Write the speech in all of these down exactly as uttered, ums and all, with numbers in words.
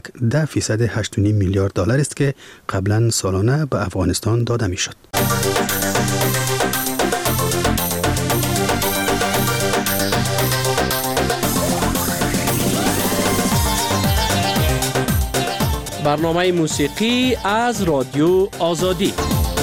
ده فیصد هشت و نیم میلیارد دلار است که قبلا سالانه به افغانستان داده می شد. برنامه موسیقی از رادیو آزادی.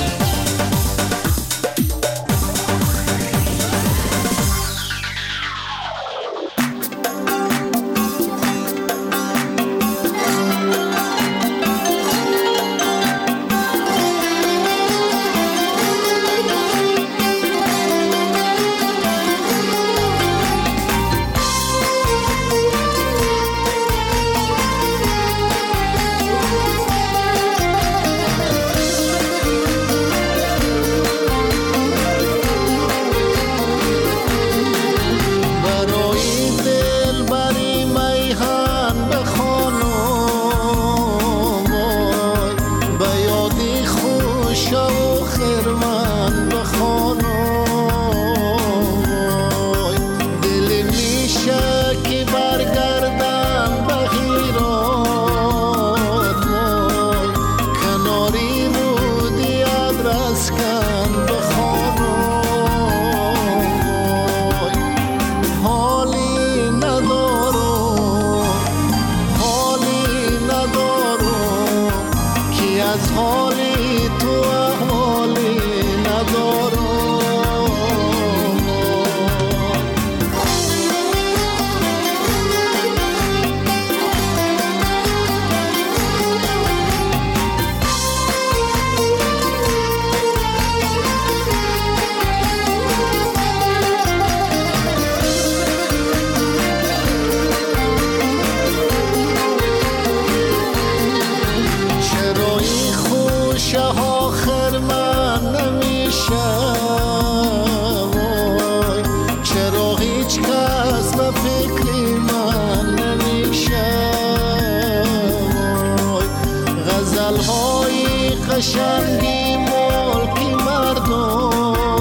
قشنگی ملکی مردم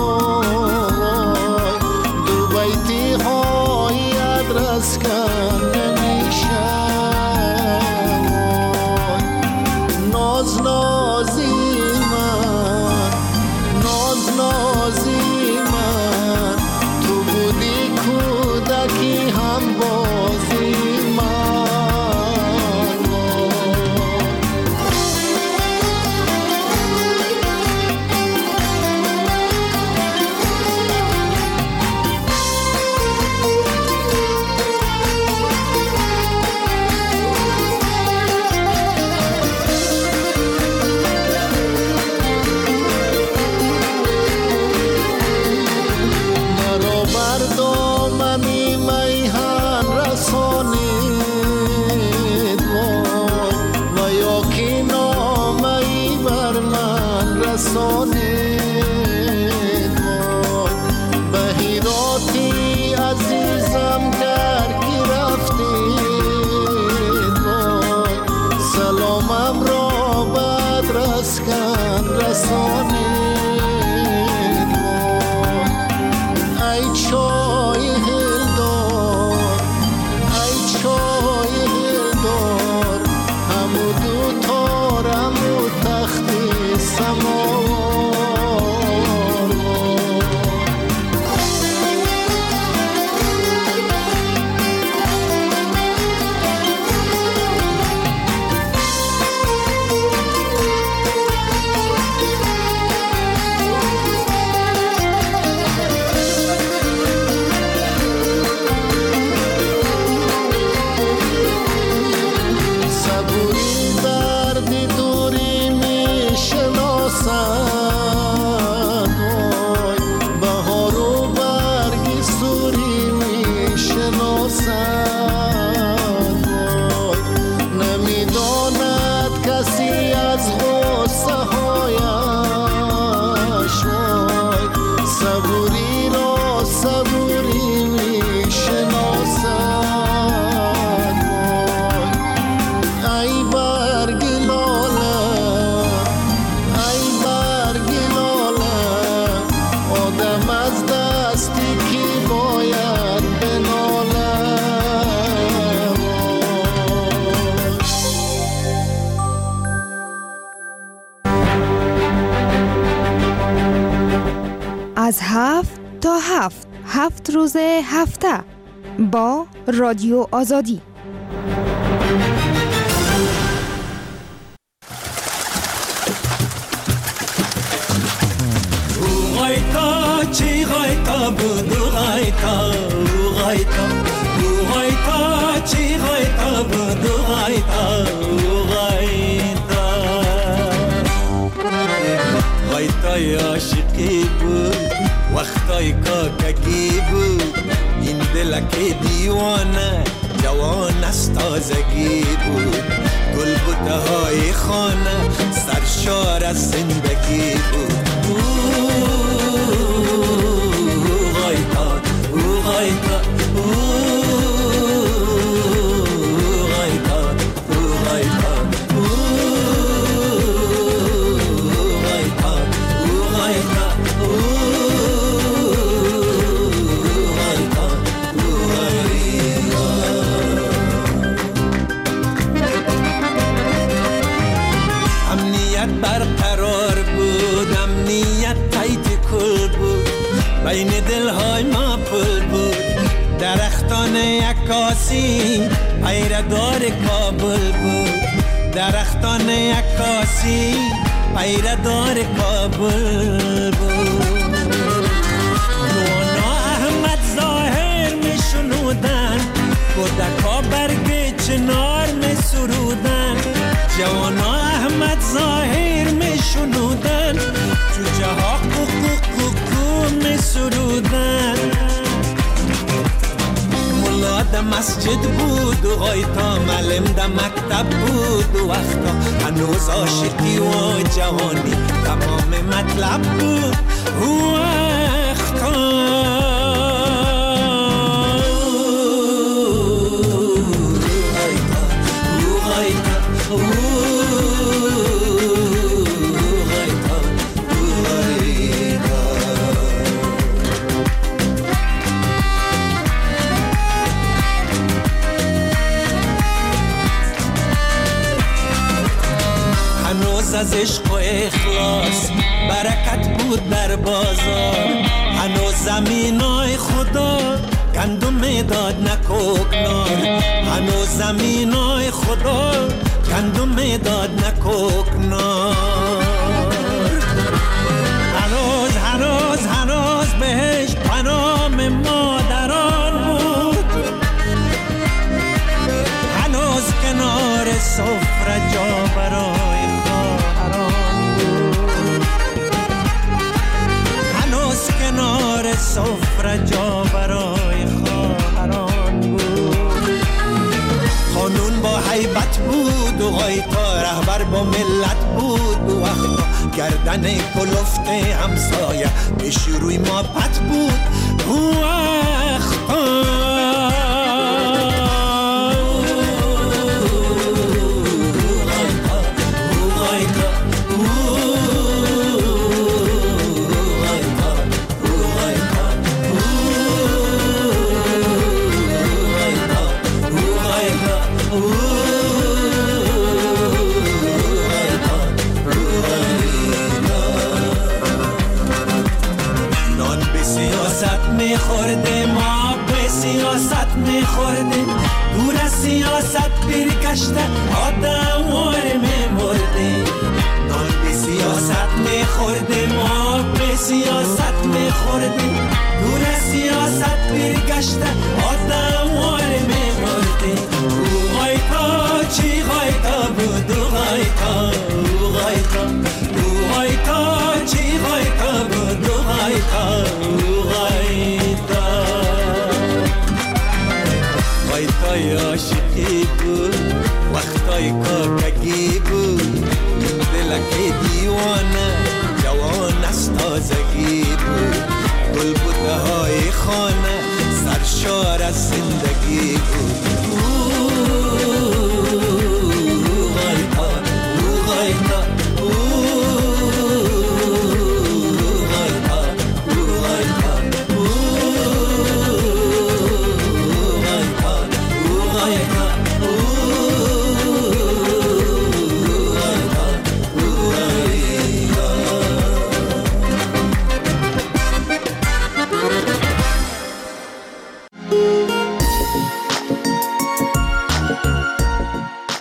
دو بیتی های ادرس کن نمیشه ناز نازی من ناز نازی من تو بودی کودکی هم بازی من از هفت تا هفت هفت روز هفته با رادیو آزادی. غایتا چی غایتا بودو غایتا غایتا غایتا چی غایتا بودو غایتا غایتا غایتای عاشقی بود وقتای کاکگی بود این دلک دیوانه جوان از تازگی بود گل بوته های خانه سرشار از زندگی بود غایتا غایتا برقرار بود امنیت تایت کل بود بین دلهای ما پل بود درختان عکاسی پیردار کابل بود درختان عکاسی پیردار کابل بود نوانا احمد ظاهر می شنودن کودکا برگ چنار می سرودن جوانا احمد ظاهر می شنودن جوجه ها کوکو کوکو می سرودن ملا ده مسجد بود و غایتا معلم ده مکتب بود و وقتا هنوز عاشقی و جوانی تمام مطلب بود و وقتا از عشق و اخلاص برکت بود در بازار هنوز زمینای خدا گندم داد نکوکنار هنوز زمینای خدا گندم داد نکوکنار هنوز هنوز هنوز بهش پنام مادران بود هنوز کنار سفره جا برای کنار سفره جا برای خواهران بود خانون با حیبت بود و غایتا رهبر با ملت بود و وقتا گردن کلفت همسایه پیش روی ما پت بود و وقتا میخورده ما به سیاست میخورده دور از سیاست برگشته آدم واره میمرده نان به سیاست میخورده ما به سیاست میخورده دور از سیاست برگشته آدم واره میمرده او غایتا چی غایتا بود او غایتا او غایتا او غایتا چی غایتا بود او غایتا او غایتا غایتای عاشقی بود وقتای کاکگی بود دلک دیوانه جوان از تازگی بود گل بوته های خانه سرشار از زندگی بود غایتا او غایتا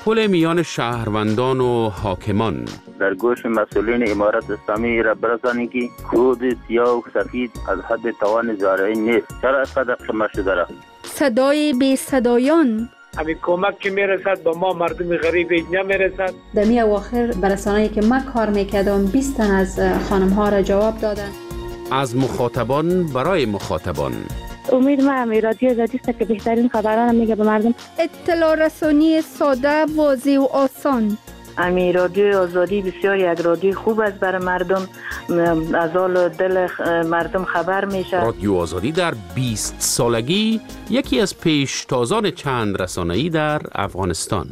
تداخل میان شهروندان و حاکمان. در گوش مسئولین امارت اسلامی را برسانید که کود سیاه و سفید از حد توان زارعی نیست. چرا از قدر شما شده را؟ صدای بی صدایان. همین کمک که میرسد به ما مردم غریب نمیرسد. در می اواخر برسانه‌ای که من کار میکردم بیست تن از خانم ها را جواب دادن. از مخاطبان برای مخاطبان. امید ما همی رادیو آزادی است که بهترین خبران میگه به مردم. اطلاع رسانی ساده، واضح و آسان. امی رادیو آزادی بسیار یک رادیو خوب است برای مردم، از حال دل مردم خبر میشه. رادیو آزادی در بیست سالگی یکی از پیشتازان چند رسانه‌ای در افغانستان.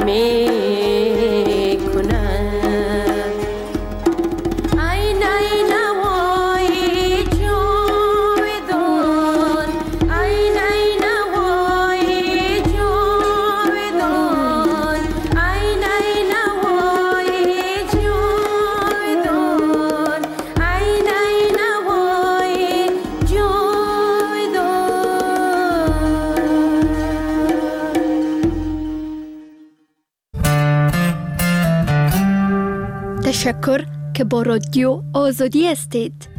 می کند. عین عین وای جاودان، عین عین وای جاودان، عین عین وای جاودان، عین عین وای جاودان. تشکر که با رادیو آزادی هستید.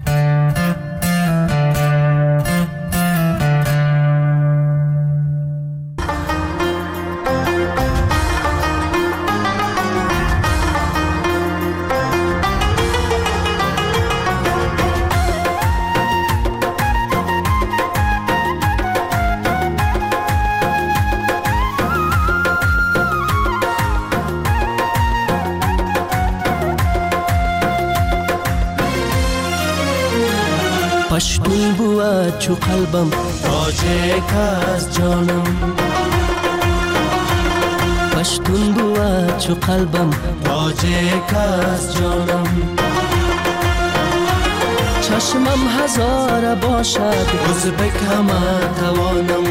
پشتون بود چو قلبم تاجک از جانم، پشتون بود چو قلبم تاجک از جانم. چشمم هزار باشد ازبک همه توانم،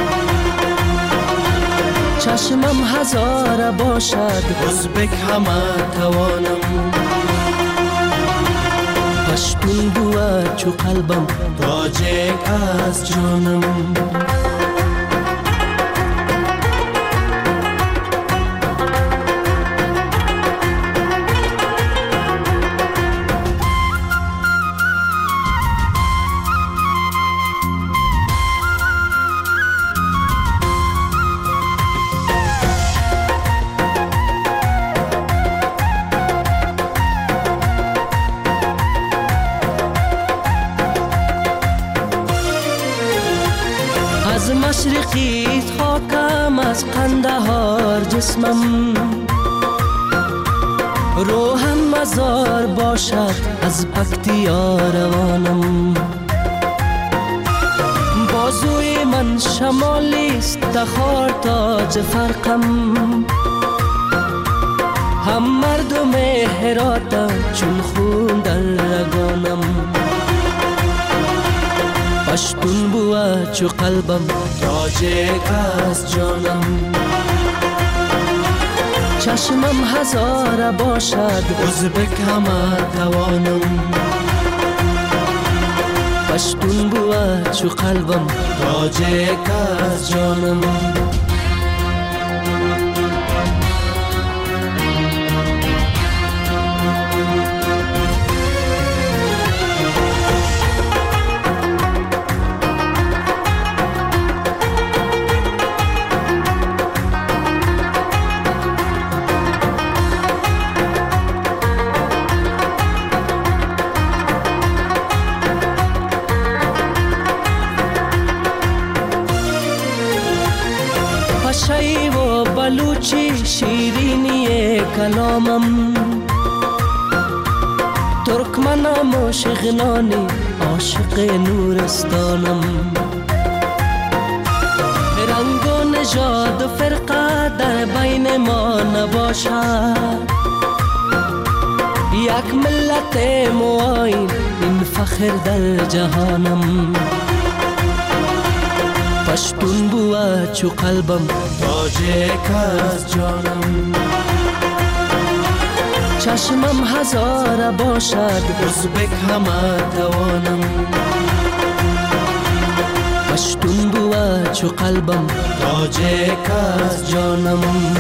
چشمم هزار باشد ازبک همه توانم. پشتون بود چو قلبم تاجک از جانم. مشرقیت خاکم از قندهار جسمم، روحم مزار باشد از بختیا روانم. بازوی من شمالیست تخار تاج فرقم، هم مردم هراتم چون خون در رگانم. پشتون بود چو قلبم تاجک از جانم، چشمم هزار باشد ازبک همه توانم. پشتون بود چو قلبم تاجک از جانم. شی و بلوچی شیرینی کلامم، ترکمنم و شغنانی عاشق نورستانم. رنگ و نژاد و فرقه در بین ما نباشد، یک ملت موین این فخر در جهانم. پشتون بود چو قلبم تاجک از جانم، چشمم هزار باشد ازبک همه توانم. پشتون بود چو قلبم تاجک از جانم.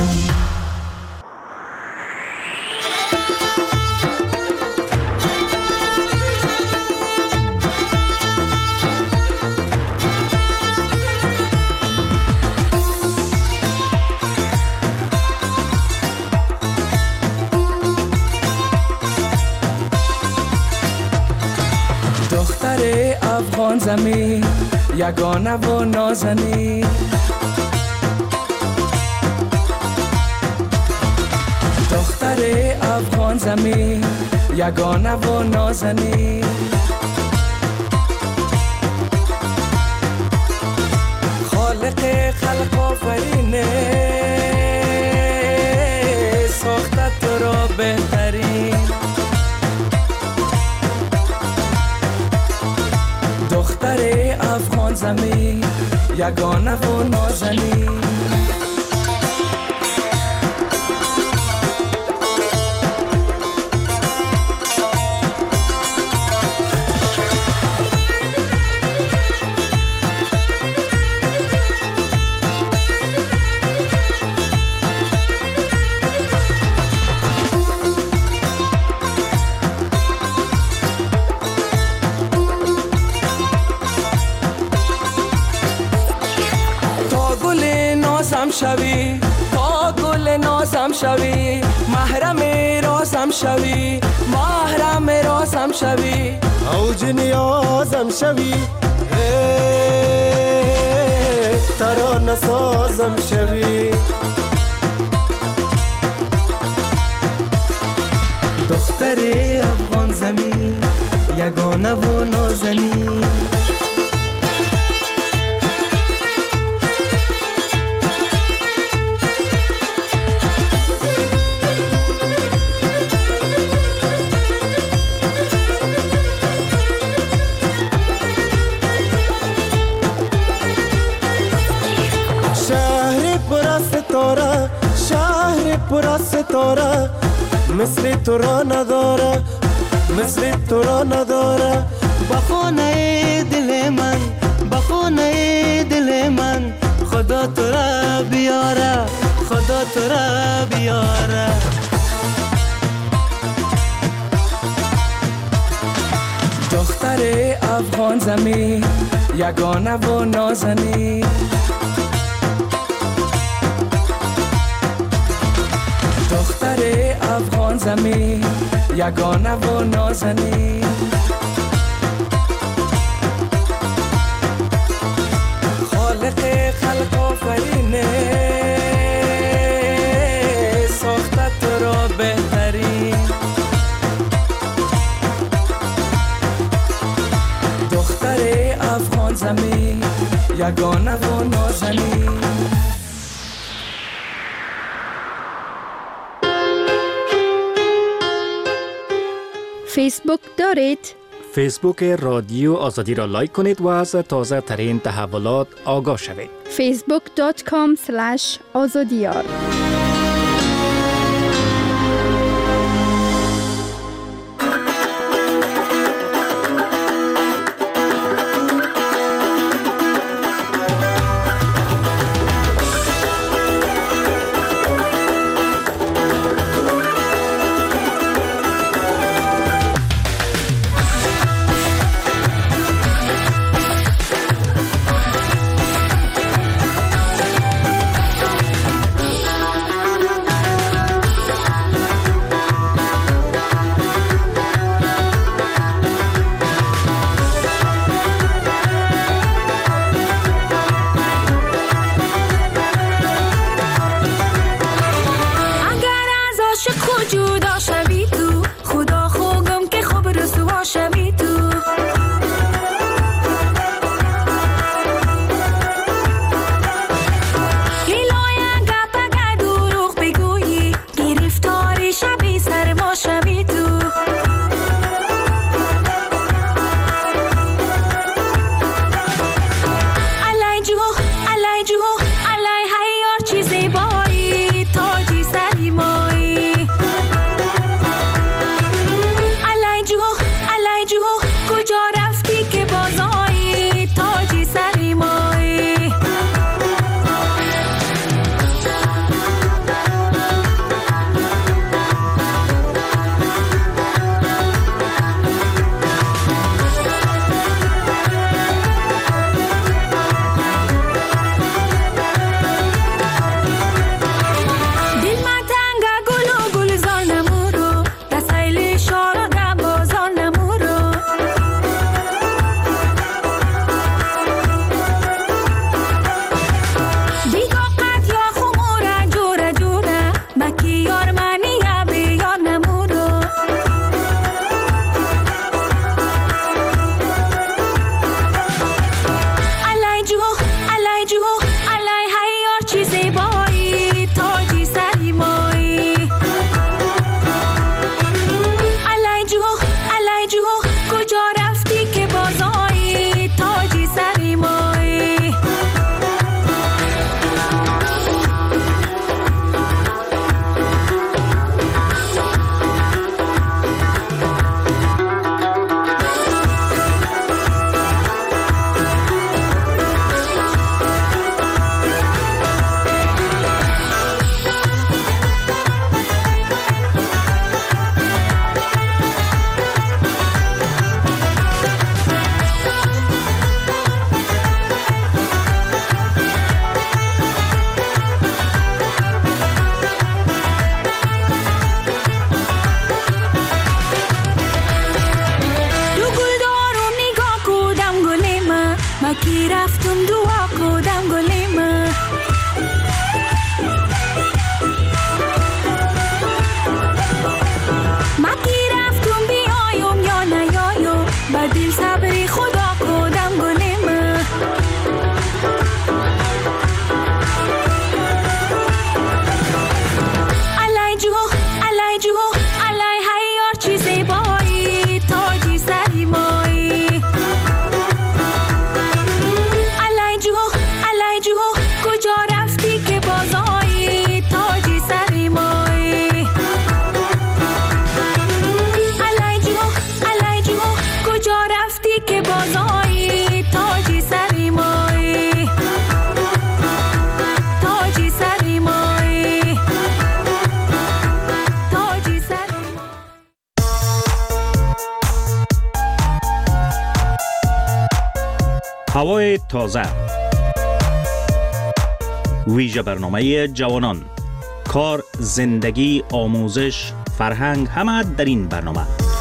افغان زمین یگانه و نازنین، دختر افغان زمین یگانه و نازنین. خالق خلق آفرینه ساخته تو را بهترین. دختر افغان زمین یگانه و نازنین. شوی تا گل نازم شوی، محرم رازم شوی، محرم رازم شوی، اوج نیازم شوی، ترانه سازم شوی. دختر افغان زمین یگانه و نازنین. شهر پر ستاره مثل تو را نداره، مثل تو را نداره. بخونه دل من، بخونه دل من، خدا تو را بیاره، خدا تو را بیاره. دختر افغان زمین یگانه و نازنین. دختر افغان زمین یگانه و نازنین. خالق خلق آفرینه ساخته تو را بهترین. دختر افغان زمین یگانه و نازنین. فیسبوک دارید؟ فیسبوک رادیو آزادی را لایک کنید و از تازه ترین تحولات آگاه شوید. فیسبوک دات کام اسلش آزادیار. هوای تازه، ویژه برنامه جوانان، کار، زندگی، آموزش، فرهنگ، همه در این برنامه.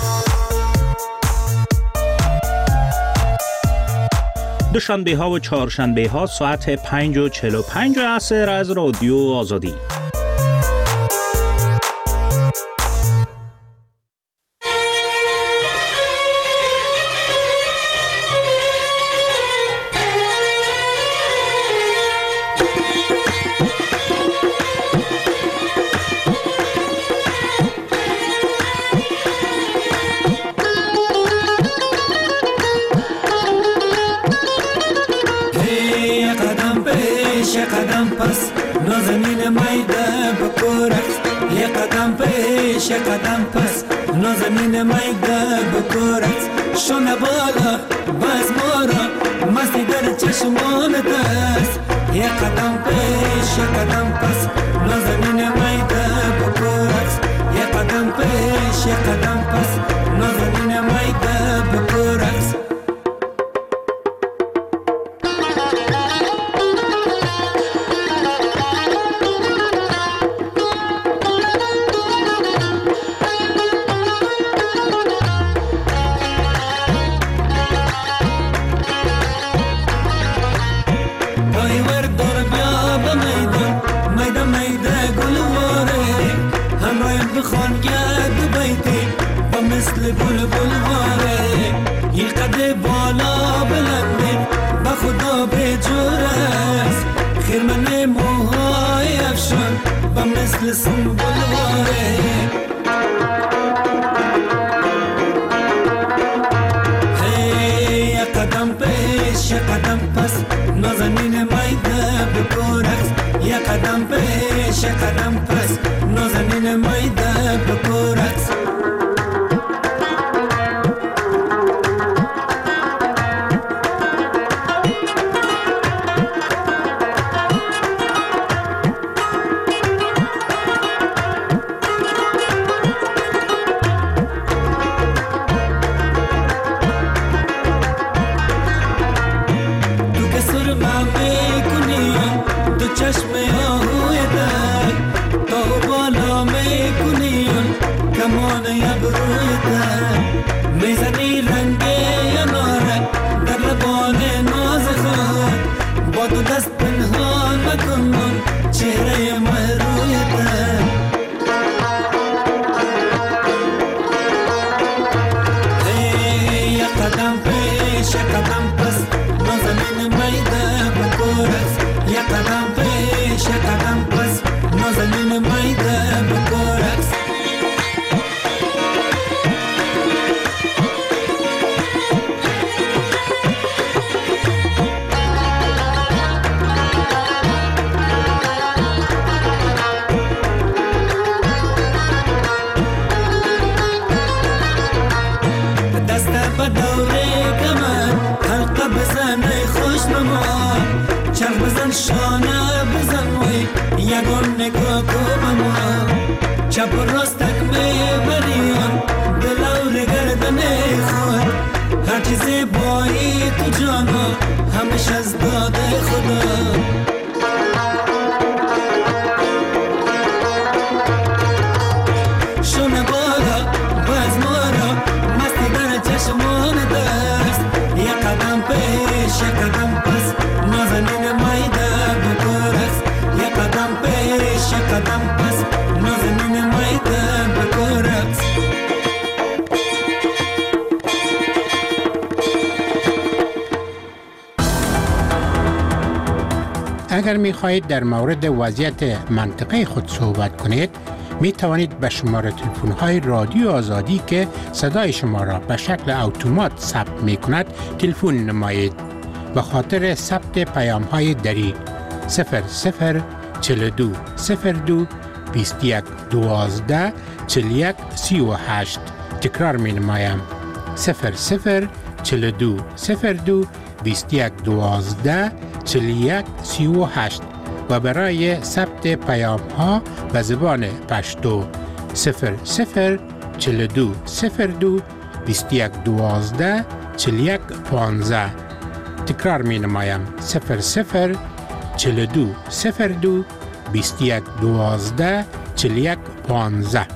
دوشنبه ها و چهارشنبه ها ساعت پنج و چهل و پنج عصر از رادیو آزادی. اگر می خواهید در مورد وضعیت منطقه خود صحبت کنید، می توانید به شماره تلفن های رادیو آزادی که صدای شما را به شکل اتومات ثبت می کند تلفن نمایید. به خاطر ثبت پیام های دری صفر صفر چهل و دو صفر دو بیست و یک دوازده چهل و یک سی و هشت. تکرار می نمایم صفر صفر چهل و دو صفر دو بیست و یک دوازده چهل و یک سی و هشت و برای ثبت پیام ها به زبان پشتو صفر صفر چهل و دو صفر دو بیست و یک دوازده چهل و یک پانزده. تکرار می نمایم صفر صفر چل دو صفر دو بیست یک دوازده چل یک پانزده.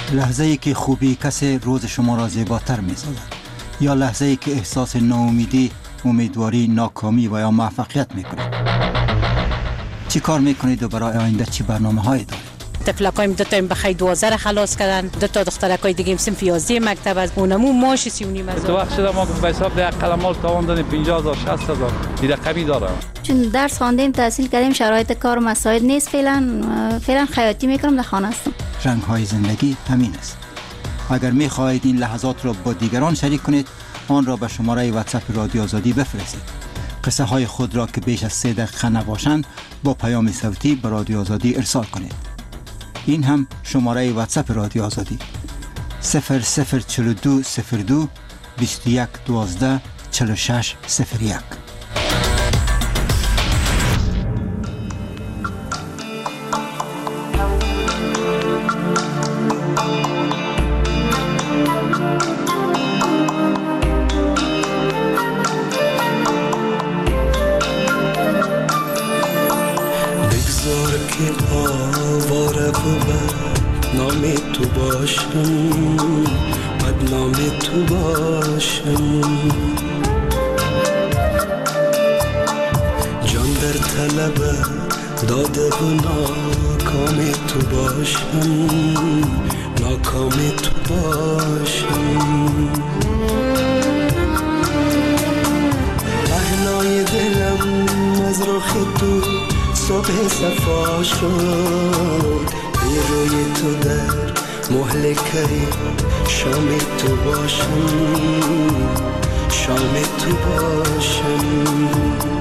لحظه ای که خوبی کسی روز شما را زیباتر می سازد، یا لحظه ای که احساس ناامیدی، امیدواری، ناکامی و یا موفقیت می کنید. چی کار می کنید و برای آینده چی برنامه هایی دارید؟ طفلکایم دو تا بخای دوازده خلاص کردن، دو تا دخترکای دیگه صنف یازده مکتب از اونمو ماش سی و نیم هزار. تو وقت شده ما به حساب ده قلمال تاوان دادیم پنجاه هزار شصت هزار این رقمی داره. چون درس خواندیم تحصیل کردیم شرایط کار مساعد نیست، فعلا فعلا خیاطی میکنم، در خانه هستم. رنگ های زندگی همین است. اگر می خواهید این لحظات را با دیگران شریک کنید، آن را به شماره واتساپ رادیو آزادی بفرستید. قصه های خود را که بیش از سه دقیقه نباشند با پیام صوتی به رادیو آزادی ارسال کنید. این هم شماره واتساپ رادیو آزادی صفر صفر چهل و دو صفر دو بیست و یک دوازده چهل و شش صفر یک. داده و ناکام تو باشم، ناکام تو باشم. پهنای دلم از رخ تو صبح صفا شد، بی روی تو در مهلکه شام تو باشم، شام تو باشم.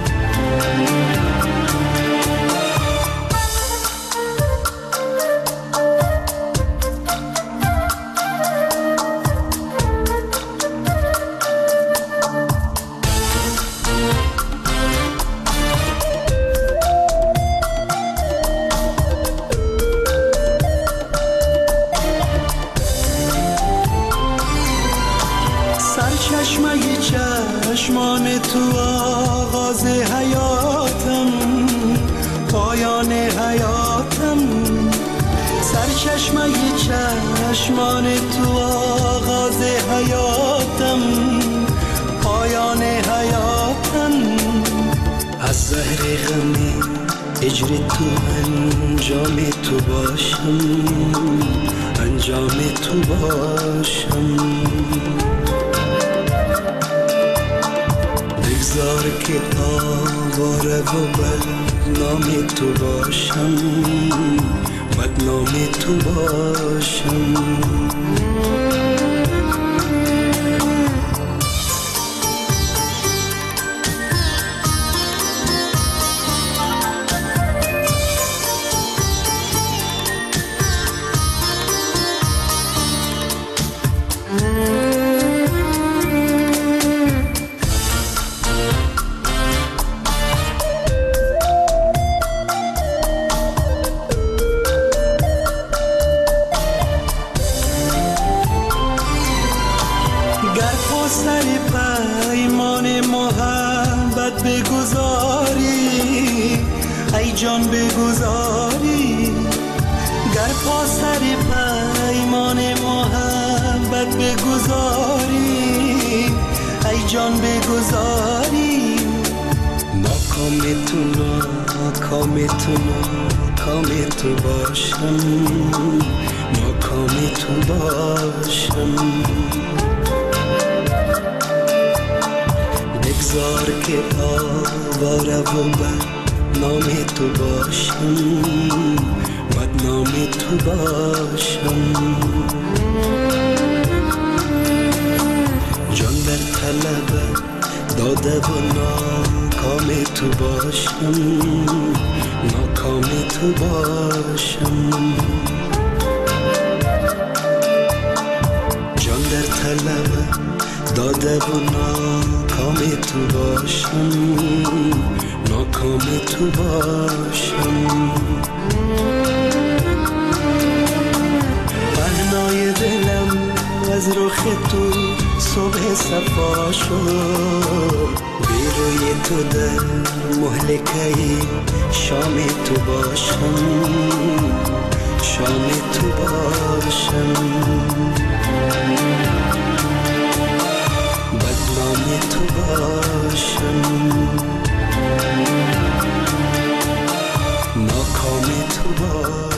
چشمان تو آغاز حیاتم، پایان حیاتم. سرچشمه چشمان تو آغاز حیاتم، پایان حیاتم. از زهر غمی اجر تو انجام تو باشم، انجام تو باشم. بگذار که آواره و بدنام تو باشم، بدنام تو باشم. جان بگذاری، گر پا سر پیمان محبت بگذاری، ای جان بگذاری. ناکام تو ناکام تو ناکام تو باشم، ناکام تو باشم. بگذار که آواره و بد نام تو باشم، بدنام تو باشم. جان در طلب داده و ناکام تو باشم، ناکام تو باشم. جان در طلب داده و ناکام تو باشم، ناکام تو باشم. پهنای دلم از رخ تو صبح صفا شد، بی روی تو در مهلکه شام تو باشم، شام تو باشم، بدنام تو باشم، ناکام تو باشم.